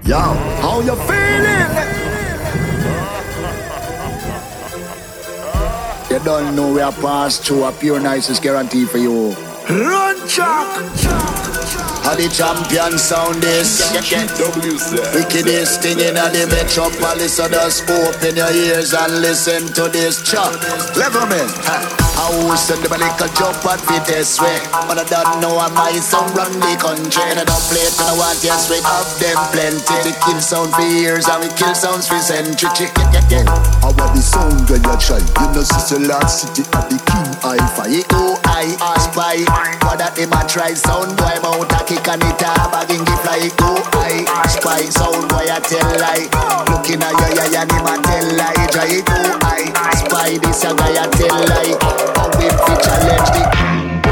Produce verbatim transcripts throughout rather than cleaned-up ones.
Yo, how you feeling? You don't know we are passed through a pure nicest guarantee for you. Run Chuck! How the champion sound is wickedest thing in the metropolis. So just open your ears and listen to this Chuck. Level me. I will send them a little jump and fit this way. But I don't know how my sound run the country. And I don't play it and I want yes we have them plenty. We kill sound for years and we kill sounds for century. How about the sound when you try? You know sister last city at the king I-Fi. Oh I spy. What that them a try sound boy mount a kick and it a bagging the fly. Oh I spy sound boy a tell lie. Looking at you yeah and him a tell lie. Try it oh I spy this a guy a tell lie. How we fit challenge the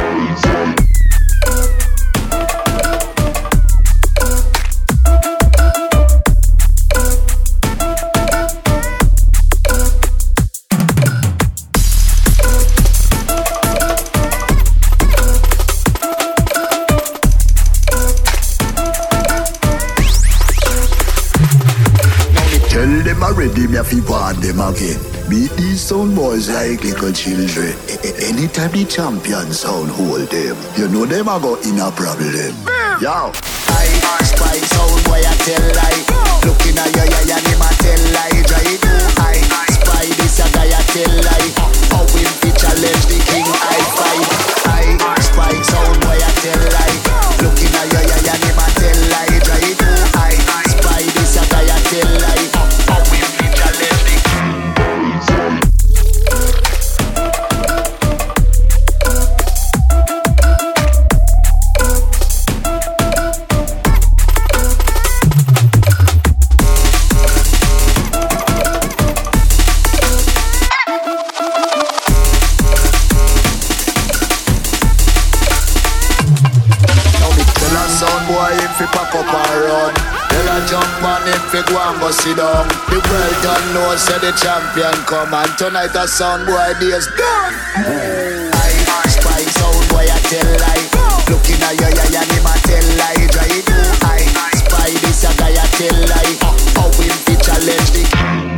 already me have to warn them again. Beat these sound boys like little children. Anytime the champion sound hold them, you know them a go in a problem. Yo, I spy sound boy a tell lie. Looking at you, yeah, and him a tell lie. Try it, I spy this a guy a tell lie. How him fi challenge the king I-Fi. I spy sound boy a tell lie. Looking at you, yeah, and him a tell lie. Try it, I spy this a guy a tell lie. Go and go sit down. The world don't know, say the champion come. And tonight a sound boy days done. I spy sound boy a tell lie. Looking at you, yeah, and him a tell lie. Try it, I spy this a guy a tell lie. How him fi challenge the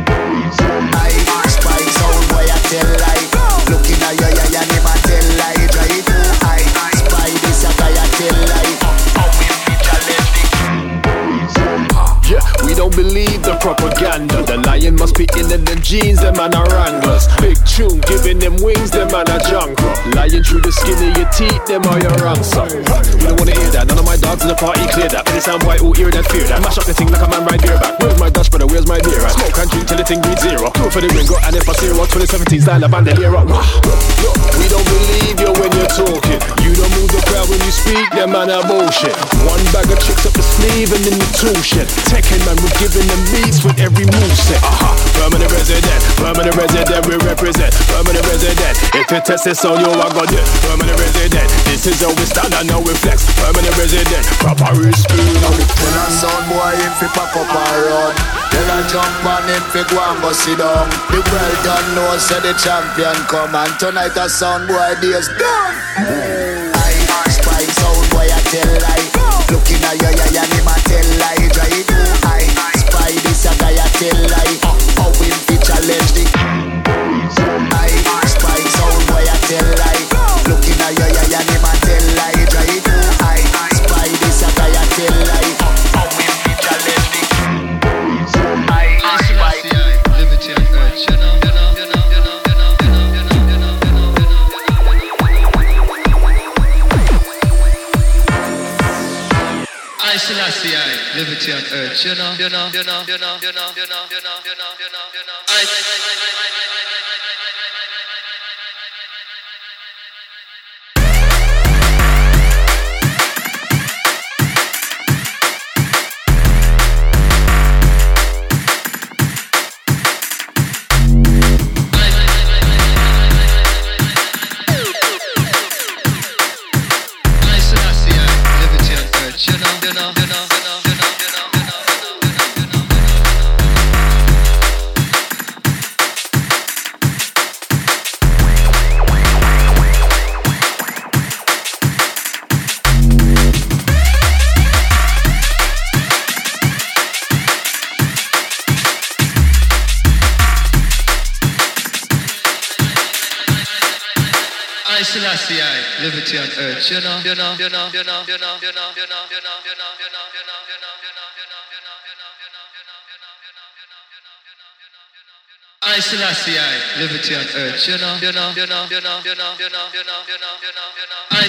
I spy sound boy a tell lie. Looking at you, yeah, and him a tell lie. Try it, I spy this a guy a tell lie. How him fi challenge the Yeah, we don't believe the propaganda. The lion must be in the jeans, them man are wranglers. Big tune, giving them wings, them man are jungle. Lying through the skin of your teeth, them are your answer. We don't wanna hear that, none of my dogs in the party clear that. Any sound boy who hear that, fear that. Mash up the thing like a man ride beer back. Where's my Dutch brother, where's my beer at? Smoke and drink till the thing reads zero. Go for the ringo and if I zero, twenty seventeen style of bandolier. We don't believe you when you're talking. You don't move the crowd when you speak, them man are bullshit. One bag of tricks up the sleeve and then the tool shit. Tekken man, we're giving them beats with every moveset. Aha, permanent resident, permanent resident, we represent. Permanent resident, if you test this on you, I got it. Permanent resident, this is how we stand and how we flex. Permanent resident, proper respect. Now the tell a sound boy if he pack up and run. Tell a jump on him fi go and go sit down. The world don't know, say the champion come. And tonight a sound boy days done. I spy sound boy a tell lie. Looking at you, yeah, and him a tell lie. Try it, I spy this a guy a tell lie. How him fi challenge the I spy sound boy a tell lie. Looking at you, yeah, and him a tell lie. Try it, I spy this a guy a tell lie. How him fi challenge the I spy liberty on earth, you know, you know, you know, you know, you know, you know, you know, you know, you know, you know. I Selassie, I liberty on earth, you know, you know, you know, you know, you know, you know, you know, you know, you know, you know. I Selassie I, liberty on earth, you know, you know, you know, you know, you know, you know, you know, you know, you know, you know, you know, you know, you know, you know, you know, you know, I Selassie I, liberty on earth, you know, you know, you know, you know, you know, you know, you know, you know, you know, you know, I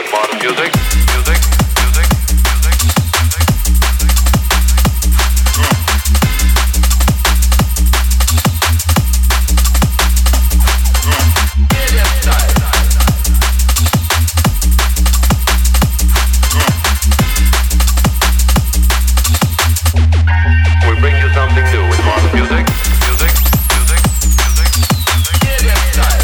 with modern music, music, music, music, we bring you something new with modern music, music, music, music, music.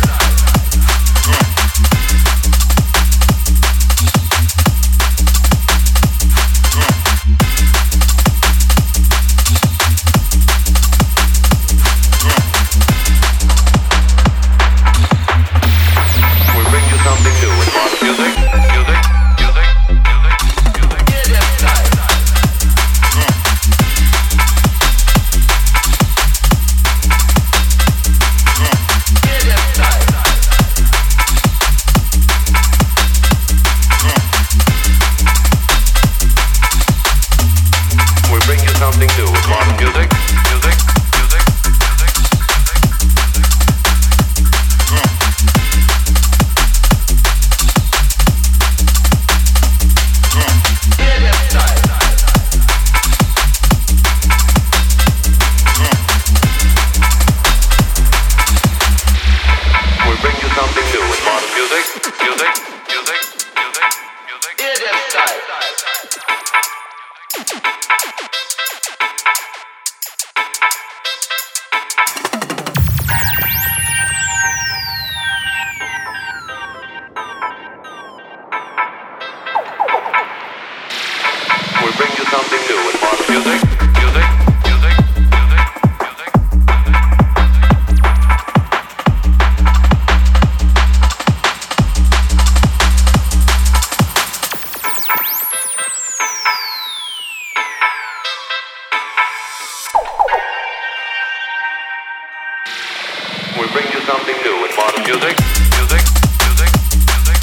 We bring you something new with modern music, music, music, music,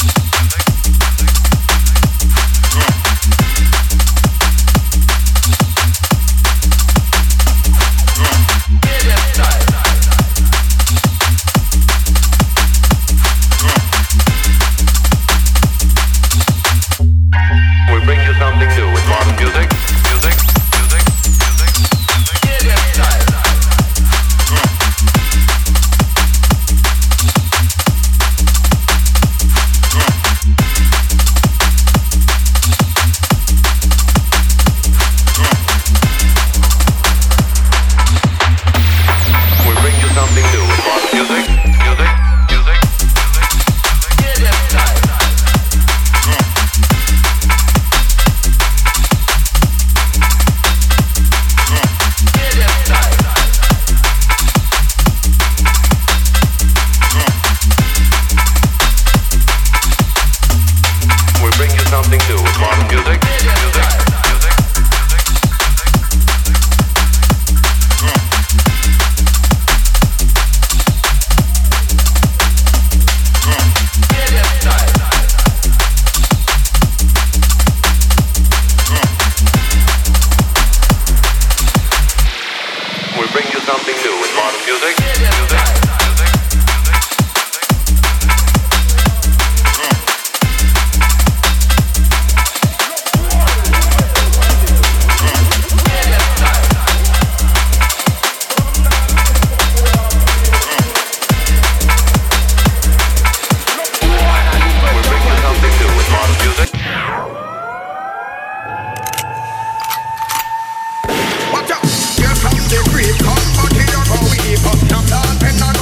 we bring you something new with modern music, music, music, music, music. Watch out, here comes the creep, come on here, how we come, now dance and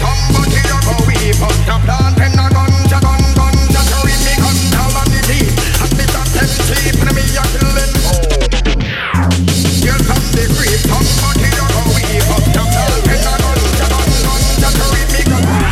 somebody you go weep. The planting a ganja, gun, ganja, to read me ganja on the deep. And me got them cheap, and me a kill them home. Here come the creep, somebody you go weep. The planting a ganja, gun, ganja, to read me ganja.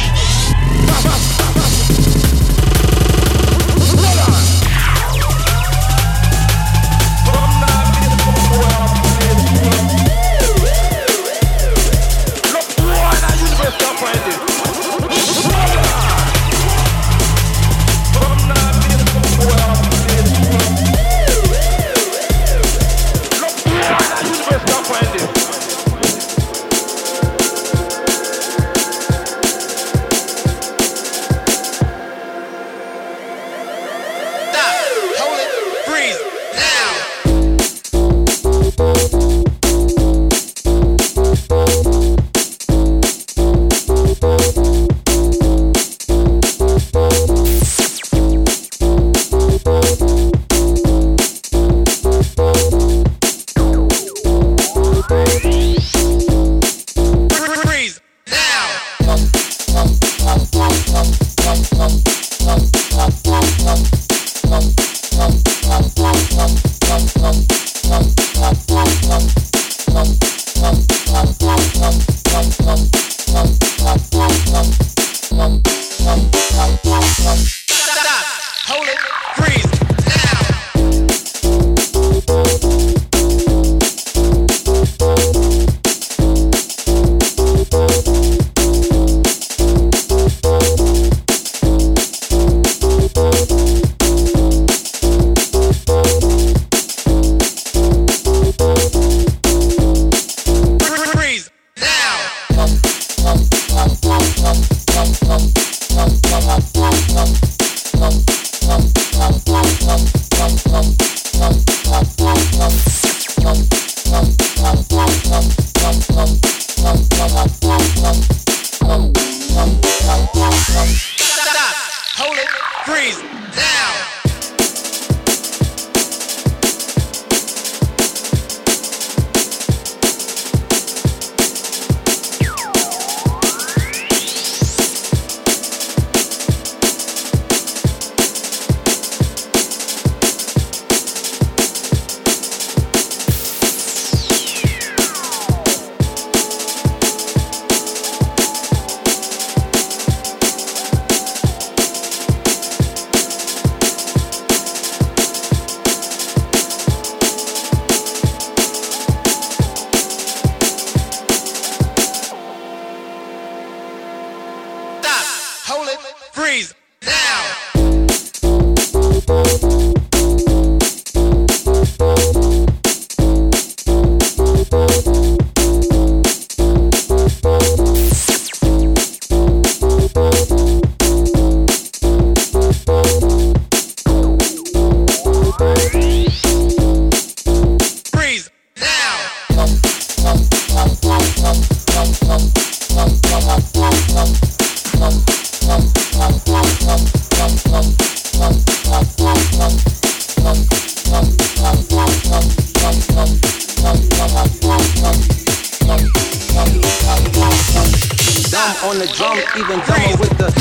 On the drum, even dumber with the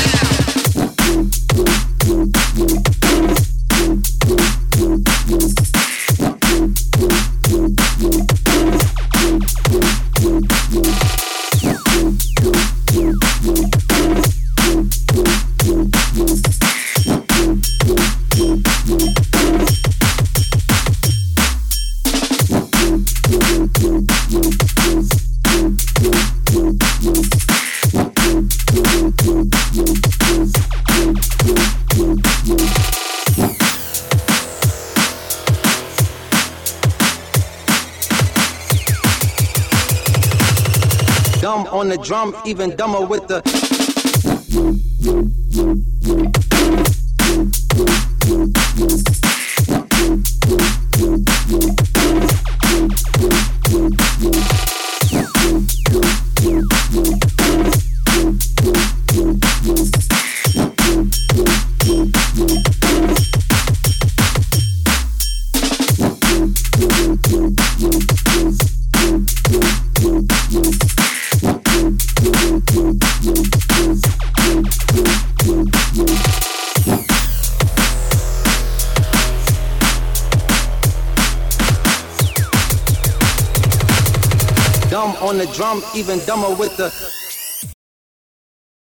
dumb on the drum, even dumber with the dumb on the drum, even dumber with the